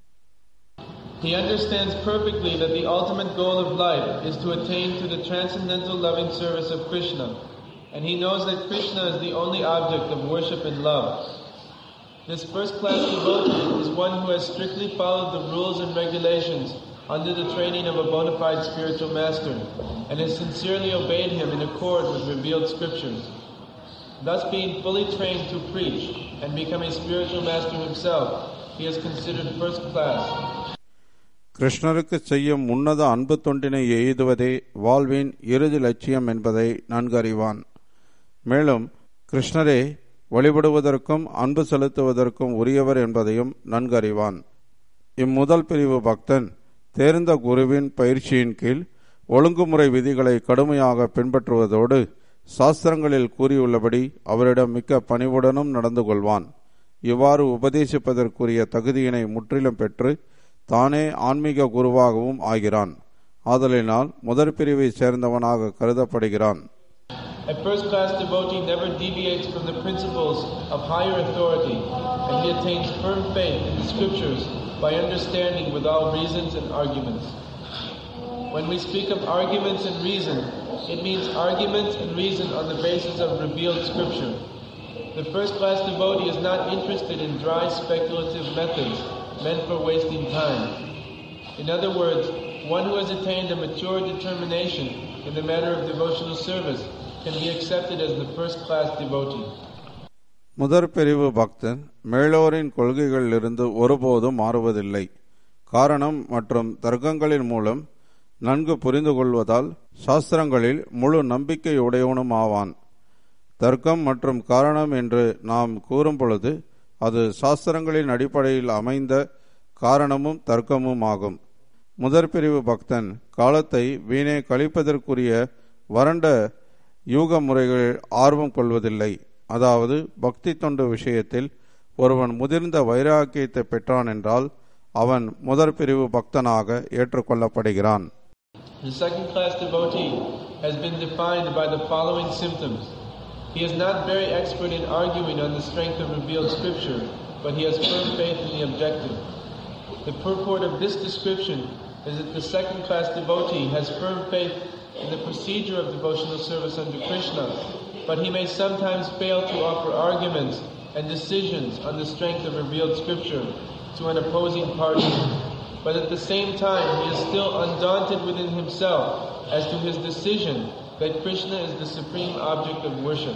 He understands perfectly that the ultimate goal of life is to attain to the transcendental loving service of Krishna, and he knows that Krishna is the only object of worship and love. This first-class devotee is one who has strictly followed the rules and regulations under the training of a bona fide spiritual master, and has sincerely obeyed him in accord with revealed scriptures. Thus, being fully trained to preach and become a spiritual master himself, he is considered first class. கிருஷ்ணருக்கு செய்யும் உன்னத அன்பு தொண்டினை எய்துவதே வாழ்வின் இறுதி லட்சியம் என்பதை நன்கு அறிவான். மேலும் கிருஷ்ணரே வழிபடுவதற்கும் அன்பு செலுத்துவதற்கும் உரியவர் என்பதையும் நன்கு அறிவான். இம்முதல் பிரிவு பக்தன் தேர்ந்த குருவின் பயிற்சியின் கீழ் ஒழுங்குமுறை விதிகளை கடுமையாக பின்பற்றுவதோடு சாஸ்திரங்களில் கூறியுள்ளபடி அவரிடம் மிக்க பணிவுடனும் நடந்து கொள்வான். இவ்வாறு உபதேசிப்பதற்குரிய தகுதியினை முற்றிலும் பெற்று தானே ஆன்மீக குருவாகவும் ஆகிறான். ஆதலினால் முதற் பிரிவை சேர்ந்தவனாக கருதப்படுகிறான். A first-class devotee never deviates from the principles of higher authority, and he attains firm faith in the scriptures by understanding with all reasons and arguments. When we speak of arguments and reason, it means arguments and reason on the basis of revealed scripture. The first-class devotee is not interested in dry speculative methods meant for wasting time. In other words, one who has attained a mature determination in the matter of devotional service can be accepted as the first-class devotee. முதற் பிரிவு பக்தன் மேலோரின் கொள்கைகளிலிருந்து ஒருபோதும் மாறுவதில்லை. காரணம் மற்றும் தர்க்கங்களின் மூலம் நன்கு புரிந்து கொள்வதால் சாஸ்திரங்களில் முழு நம்பிக்கை உடையவனும் ஆவான். தர்க்கம் மற்றும் காரணம் என்று நாம் கூறும் பொழுது அது சாஸ்திரங்களின் அடிப்படையில் அமைந்த காரணமும் தர்க்கமும் ஆகும். முதற் பிரிவு பக்தன் காலத்தை வீணே கழிப்பதற்குரிய வறண்ட யூக முறைகளில் ஆர்வம் கொள்வதில்லை. அதாவது பக்தி தொண்டு விஷயத்தில் ஒருவன் முதிர்ந்த வைராக்கியத்தை பெற்றான் என்றால் அவன் முதற் பிரிவு பக்தனாக ஏற்றுக்கொள்ளப்படுகிறான். The second-class devotee has been defined by the following symptoms. He is not very expert in arguing on the strength of revealed scripture, but he has firm faith in the objective. The purport of this description is that the second-class devotee has firm faith in the procedure of devotional service under Krishna, but he may sometimes fail to offer arguments and decisions on the strength of revealed scripture to an opposing party. But at the same time, he is still undaunted within himself as to his decision that Krishna is the supreme object of worship.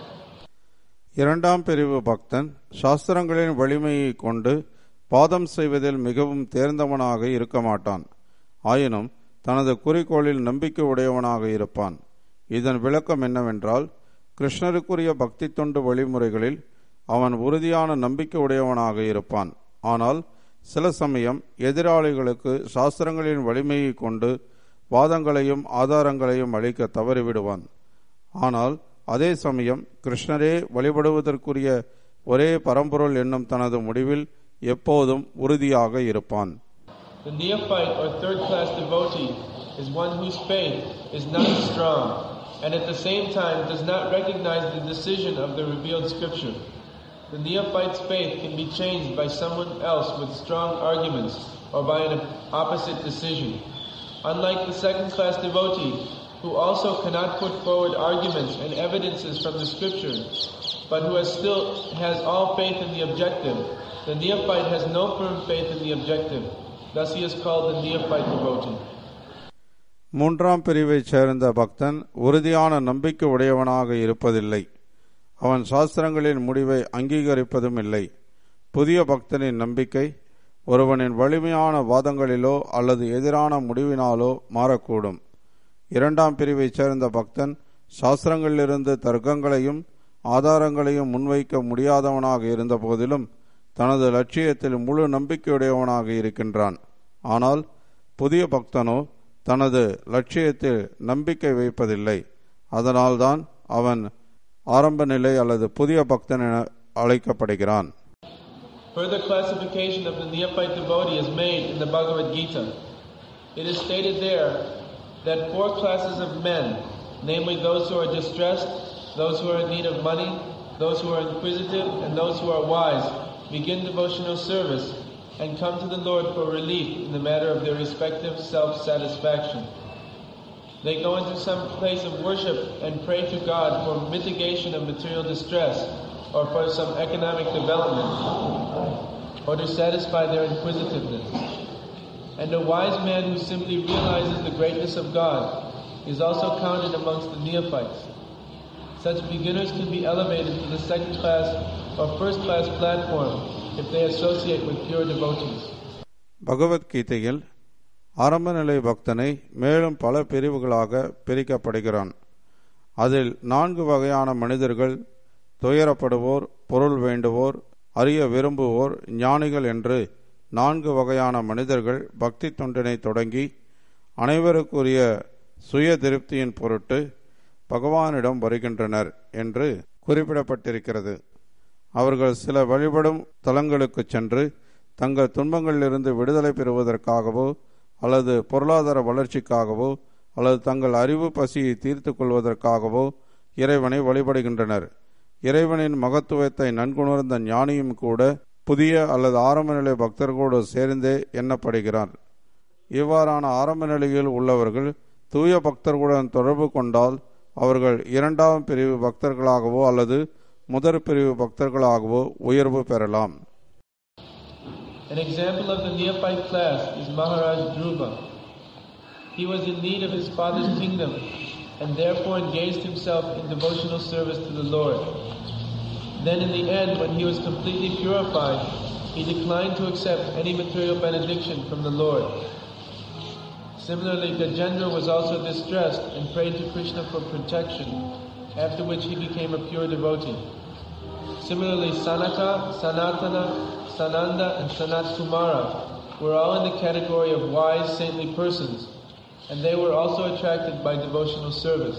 இரண்டாம் பிரிவு பக்தன் சாஸ்திரங்களின் வலிமையை கொண்டு பாதம் செய்வதில் மிகவும் தேர்ந்தவனாக இருக்க மாட்டான். ஆயினும் தனது குறிக்கோளில் நம்பிக்கை உடையவனாக இருப்பான். இதன் விளக்கம் என்னவென்றால், கிருஷ்ணருக்குரிய பக்தி தொண்டு வழிமுறைகளில் அவன் உறுதியான நம்பிக்கை உடையவனாக இருப்பான். ஆனால் சில சமயம் எதிராளிகளுக்கு சாஸ்திரங்களின் வலிமையை கொண்டு வாதங்களையும் ஆதாரங்களையும் அளிக்க தவறிவிடுவான். ஆனால் அதே சமயம் கிருஷ்ணரே வழிபடுவதற்குரிய ஒரே பரம்பொருள் என்னும் தனது முடிவில் எப்போதும் உறுதியாக இருப்பான். The neophyte or third-class devotee is one whose faith is not strong and at the same time does not recognize the decision of the revealed scripture. The neophyte's faith can be changed by someone else with strong arguments or by an opposite decision. Unlike the second-class devotee, who also cannot put forward arguments and evidences from the scripture, but who still has all faith in the objective, the neophyte has no firm faith in the objective. Thus he is called the neophyte devotee. மூன்றாம் பிரிவைச் சேர்ந்த பக்தன் உறுதியான நம்பிக்கை உடையவனாக இருப்பதில்லை. அவன் சாஸ்திரங்களின் முடிவை அங்கீகரிப்பதும் இல்லை. புதிய பக்தனின் நம்பிக்கை ஒருவனின் வலிமையான வாதங்களிலோ அல்லது எதிரான முடிவினாலோ மாறக்கூடும். இரண்டாம் பிரிவைச் சேர்ந்த பக்தன் சாஸ்திரங்களிலிருந்து தர்க்கங்களையும் ஆதாரங்களையும் முன்வைக்க முடியாதவனாக இருந்த போதிலும் தனது லட்சியத்தில் முழு நம்பிக்கையுடையவனாக இருக்கின்றான். ஆனால் புதிய பக்தனோ தனது லட்சியத்தில் நம்பிக்கை வைப்பதில்லை. அதனால்தான் அவன் ஆரம்ப நிலை அல்லது புதிய பக்தன் என அழைக்கப்படுகிறான். Further classification of the neophyte devotee is made in the Bhagavad Gita. It is stated there that 4 classes of men, namely those who are distressed, those who are in need of money, those who are inquisitive, and those who are wise, begin devotional service and come to the Lord for relief in the matter of their respective self-satisfaction. They go into some place of worship and pray to God for mitigation of material distress or for some economic development or to satisfy their inquisitiveness. And a wise man who simply realizes the greatness of God is also counted amongst the neophytes. Such beginners can be elevated to the second class or first class platform if they associate with pure devotees. பகவத் கீதையில் ஆரம்ப நிலை பக்தனை மேலும் பல பிரிவுகளாக பிரிக்கப்படுகிறான். அதில் 4 வகையான மனிதர்கள், துயரப்படுவோர், பொருள் வேண்டுவோர், அறிய விரும்புவோர், ஞானிகள் என்று 4 வகையான மனிதர்கள் பக்தி தொண்டினை தொடங்கி அனைவருக்குரிய சுய திருப்தியின் பொருட்டு பகவானிடம் வருகின்றனர் என்று குறிப்பிடப்பட்டிருக்கிறது. அவர்கள் சில வழிபடும் தலங்களுக்கு சென்று தங்கள் துன்பங்களிலிருந்து விடுதலை பெறுவதற்காகவோ அல்லது பொருளாதார வளர்ச்சிக்காகவோ அல்லது தங்கள் அறிவு பசியை தீர்த்து கொள்வதற்காகவோ இறைவனை வழிபடுகின்றனர். இறைவனின் மகத்துவத்தை நன்குணர்ந்த ஞானியும் கூட புதிய அல்லது ஆரம்ப நிலை பக்தர்களோடு சேர்ந்தே எண்ணப்படுகிறார். இவ்வாறான ஆரம்ப நிலையில் உள்ளவர்கள் தூய பக்தர்களுடன் தொடர்பு கொண்டால் அவர்கள் 2ஆம் பிரிவு பக்தர்களாகவோ அல்லது முதற் பிரிவு பக்தர்களாகவோ உயர்வு பெறலாம். An example of the neophyte class is Maharaj Dhruva. He was in need of his father's kingdom and therefore engaged himself in devotional service to the Lord. Then in the end, when he was completely purified, he declined to accept any material benediction from the Lord. Similarly, Gajendra was also distressed and prayed to Krishna for protection, after which he became a pure devotee. Similarly, Sanaka, Sanatana, Sananda and Sanat Kumara were all in the category of wise, saintly persons, and they were also attracted by devotional service.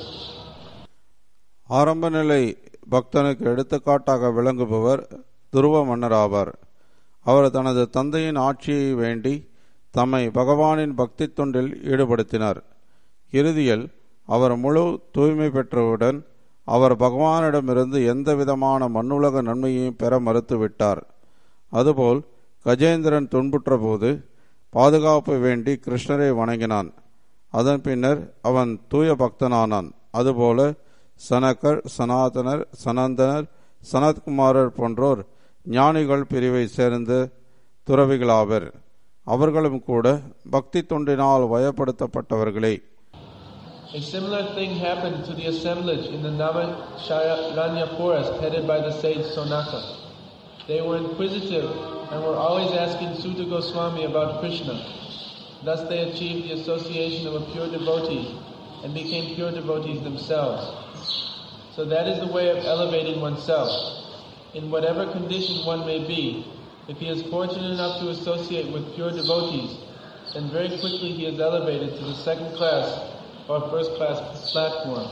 ஆரம்ப நிலை பக்தனுக்கு எடுத்துக்காட்டாக விளங்குபவர் துருவ மன்னர் ஆவார். அவர் தனது தந்தையின் ஆட்சியை வேண்டி தம்மை பகவானின் பக்தி தொண்டில் ஈடுபடுத்தினார். இறுதியில் அவர் முழு தூய்மை பெற்றவுடன் அவர் பகவானிடமிருந்து எந்த விதமான மண்ணுலக நன்மையையும் பெற மறுத்துவிட்டார். அதுபோல் கஜேந்திரன் துன்புற்ற போது பாதுகாப்பு வேண்டி கிருஷ்ணரை வணங்கினான். அதன் பின்னர் அவன் தூய பக்தனானான். அதுபோல சனகர், சனாதனர், சனந்தனர், சனத்குமாரர் போன்றோர் ஞானிகள் பிரிவை சேர்ந்து துறவிகளாவர். அவர்களும் கூட பக்தி தொண்டினால் வயப்படுத்தப்பட்டவர்களே. A similar thing happened to the assemblage in the Namasharanya forest headed by the sage Sonaka. They were inquisitive and were always asking Sutta Goswami about Krishna. Thus they achieved the association of a pure devotee and became pure devotees themselves. So that is the way of elevating oneself. In whatever condition one may be, if he is fortunate enough to associate with pure devotees, then very quickly he is elevated to the second class or first class platform.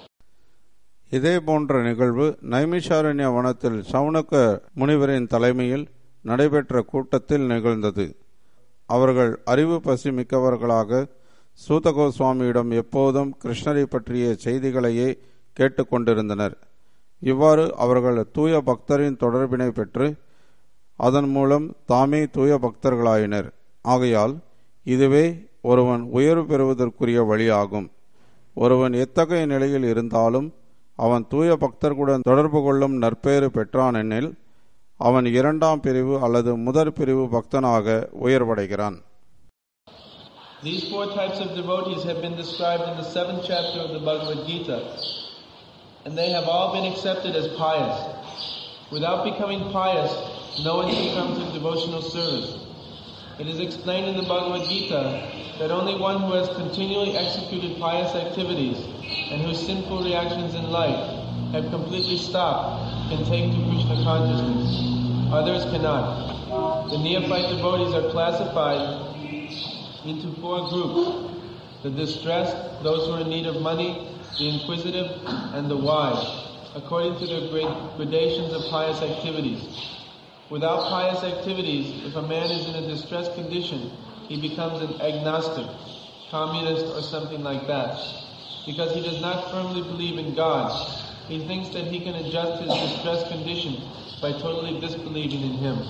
இதே போன்ற நிகழ்வு நைமிஷாரண்ய வனத்தில் சவுனக முனிவரின் தலைமையில் நடைபெற்ற கூட்டத்தில் நிகழ்ந்தது. அவர்கள் அறிவு பசி மிக்கவர்களாக சூத கோஸ்வாமியிடம் எப்போதும் கிருஷ்ணரை பற்றிய செய்திகளையே கேட்டுக்கொண்டிருந்தனர். இவ்வாறு அவர்கள் தூய பக்தரின் தொடர்பினை பெற்று அதன் மூலம் தாமே தூய பக்தர்களாயினர். ஆகையால் இதுவே ஒருவன் உயர்வு பெறுவதற்குரிய வழியாகும். ஒருவன் எத்தகைய நிலையில் இருந்தாலும் அவன் தூய பக்தர்களுடன் தொடர்பு கொள்ளும் நற்பெயரு பெற்றானெனில் அவன் 2ஆம் பிரிவு அல்லது முதற் பிரிவு பக்தனாக உயர்வடைகிறான். These 4 types of devotees have been described in the 7th chapter of the Bhagavad Gita, and they have all been accepted as pious. Without becoming pious, no one can come to devotional service. It is explained in the Bhagavad Gita that only one who has continually executed pious activities and whose sinful reactions in life have completely stopped can take to Krishna consciousness. Others cannot. The neophyte devotees are classified into 4 groups: the distressed, those who are in need of money, the inquisitive, and the wise, according to their gradations of pious activities. Without pious activities, if a man is in a distressed condition, he becomes an agnostic, communist, or something like that. Because he does not firmly believe in God, he thinks that he can adjust his distressed condition by totally disbelieving in him.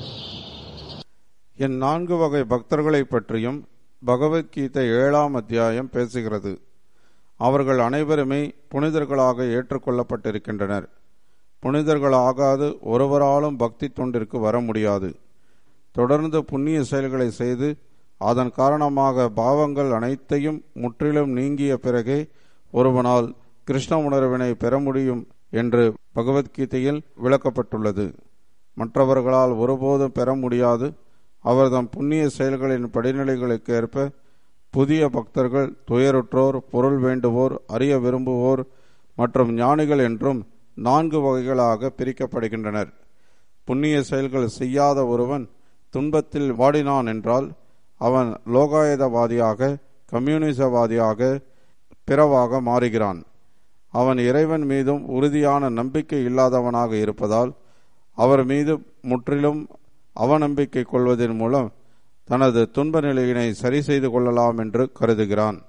என் 4 வகை பக்தர்களை பற்றியும் பகவத்கீதை 7ஆம் அத்தியாயம் பேசுகிறது. அவர்கள் அனைவருமே புனிதர்களாக ஏற்றுக்கொள்ளப்பட்டிருக்கின்றனர். புனிதர்களாகாது ஒருவராலும் பக்தி தொண்டிற்கு வர முடியாது. தொடர்ந்து புண்ணிய செயல்களை செய்து அதன் காரணமாக பாவங்கள் அனைத்தையும் முற்றிலும் நீங்கிய பிறகே ஒருவனால் கிருஷ்ண உணர்வினை பெற முடியும் என்று பகவத்கீதையில் விளக்கப்பட்டுள்ளது. மற்றவர்களால் ஒருபோதும் பெற முடியாது. அவர்தம் புண்ணிய செயல்களின் படிநிலைகளுக்கு ஏற்ப புதிய பக்தர்கள் துயருற்றோர், பொருள் வேண்டுவோர், அறிய விரும்புவோர் மற்றும் ஞானிகள் என்றும் 4 வகைகளாக பிரிக்கப்படுகின்றனர். புண்ணிய செயல்கள் செய்யாத ஒருவன் துன்பத்தில் வாடினான் என்றால் அவன் லோகாயதவாதியாக, கம்யூனிசவாதியாக, பிறவாக மாறுகிறான். அவன் இறைவன் மீதும் உறுதியான நம்பிக்கை இல்லாதவனாக இருப்பதால் அவர் மீது முற்றிலும் அவநம்பிக்கை கொள்வதன் மூலம் தனது துன்ப நிலையினை சரி செய்து கொள்ளலாம் என்று கருதுகிறான்.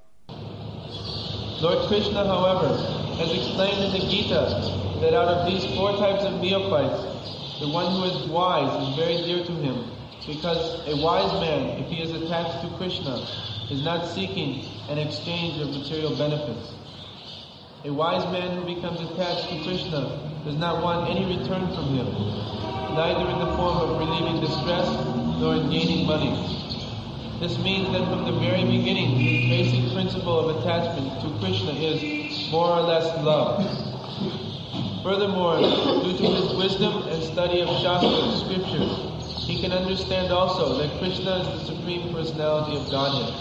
Lord Krishna, however, has explained in the Gita that out of these 4 types of neophytes, the one who is wise is very dear to him, because a wise man, if he is attached to Krishna, is not seeking an exchange of material benefits. A wise man who becomes attached to Krishna does not want any return from him, neither in the form of relieving distress nor in gaining money. This means that from the very beginning, his basic principle of attachment to Krishna is more or less love. Furthermore, due to his wisdom and study of Shastra scriptures, he can understand also that Krishna is the Supreme Personality of Godhead.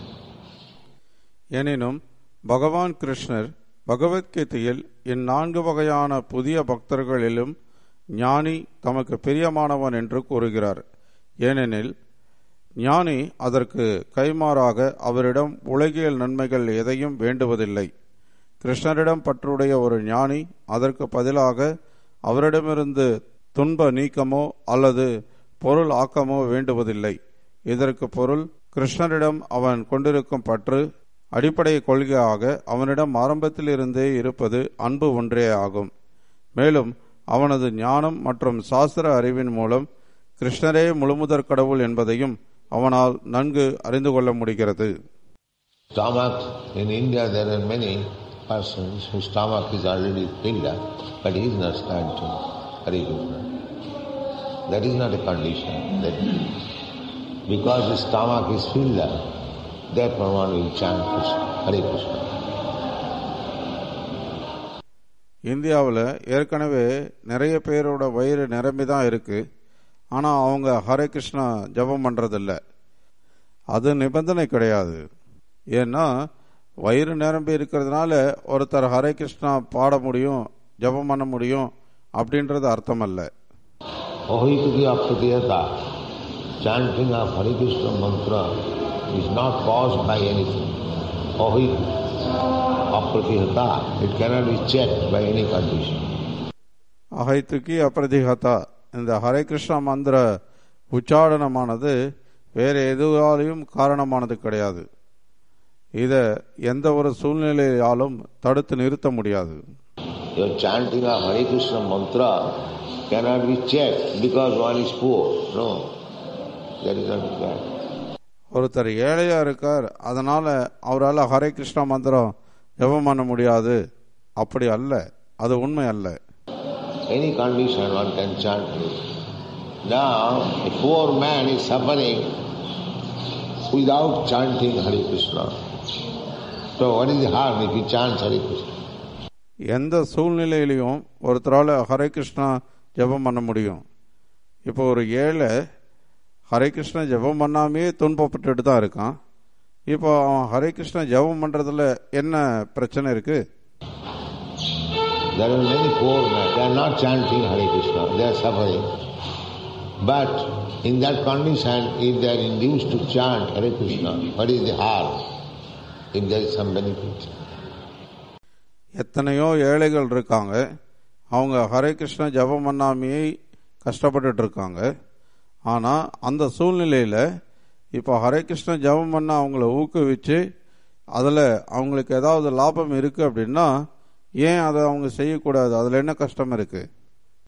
எனினும் பகவான் கிருஷ்ணர் பகவத்கீதையில் இந்4 வகையான புதிய பக்தர்களிலும் ஞானி தமக்கு பிரியமானவன் என்று கூறுகிறார். ஏனெனில் ஞானி அதற்கு கைமாறாக அவரிடம் உலகியல் நன்மைகள் எதையும் வேண்டுவதில்லை. கிருஷ்ணரிடம் பற்றுடைய ஒரு ஞானி அதற்கு பதிலாக அவரிடமிருந்து துன்ப நீக்கமோ அல்லது பொருள் ஆக்கமோ வேண்டுவதில்லை. இதற்கு பொருள், கிருஷ்ணரிடம் அவன் கொண்டிருக்கும் பற்று அடிப்படை கொள்கையாக அவனிடம் ஆரம்பத்திலிருந்தே இருப்பது அன்பு ஒன்றே ஆகும். மேலும் அவனது ஞானம் மற்றும் சாஸ்திர அறிவின் மூலம் கிருஷ்ணரே முழுமுதற் கடவுள் என்பதையும் அவனால் நன்கு அறிந்து கொள்ள முடிகிறது. Stomach, in India there are many persons whose stomach is already filled up, but he is not chanting Hare Krishna. That is not a condition. That because his stomach is filled up, therefore one will chant Hare Krishna. இந்தியாவில் ஏற்கனவே நிறைய பேரோட வயிறு நிரம்பிதான் இருக்கு. ஆனால் அவங்க ஹரே கிருஷ்ணா ஜபம் பண்ணுறதில்ல. அது நிபந்தனை கிடையாது. ஏன்னா வயிறு நிரம்பி இருக்கிறதுனால ஒருத்தர் ஹரே கிருஷ்ணா பாட முடியும், ஜபம் பண்ண முடியும் அப்படின்றது அர்த்தம் அல்ல. Chanting of Hare Krishna mantra is not caused by anything. Apratihata, it cannot be checked by any condition. அஹைத்துக்கி அப்ரதிஹதா, இந்த ஹரே கிருஷ்ணா மந்திர உச்சாரணமானது வேறு எதுவாலையும் காரணமானது கிடையாது. இதை எந்த ஒரு சூழ்நிலையாலும் தடுத்து நிறுத்த முடியாது. Your chanting of Hare Krishna mantra cannot be checked because one is poor. No, that is not right. ஒருத்தர் ஏழையா இருக்கார், அதனால அவரால் ஹரே கிருஷ்ணா மந்திரம் ஜபம் பண்ண முடியாது, அப்படி அல்ல, அது உண்மை அல்ல. Any condition one can chant. Now a poor man is suffering without chanting Hare Krishna. So what is the harm if he chants Hare Krishna? எந்த சூழ்நிலையிலையும் ஒருத்தரால் ஹரே கிருஷ்ணா ஜபம் பண்ண முடியும். இப்போ ஒரு ஏழை ஹரே கிருஷ்ணா ஜபம் பண்ணாமே துன்பப்பட்டுட்டு தான் இருக்கான். இப்போ அவன் ஹரே கிருஷ்ணா ஜபம் பண்றதுல என்ன பிரச்சனை இருக்கு? There are many poor men. They are not chanting Hare Krishna. They are suffering. But in that condition, if they are induced to chant Hare Krishna, what is the harm if there is some benefit? எத்தனையோ ஏழைகள் இருக்காங்க, அவங்க ஹரே கிருஷ்ண ஜபம் பண்ணாமையே கஷ்டப்பட்டுட்டு இருக்காங்க. ஆனால் அந்த சூழ்நிலையில் இப்போ ஹரே கிருஷ்ண ஜபம் பண்ண அவங்கள ஊக்குவிச்சு அதில் அவங்களுக்கு ஏதாவது லாபம் இருக்குது அப்படின்னா ஏன் அதை அவங்க செய்யக்கூடாது? அதில் என்ன கஷ்டம் இருக்குது?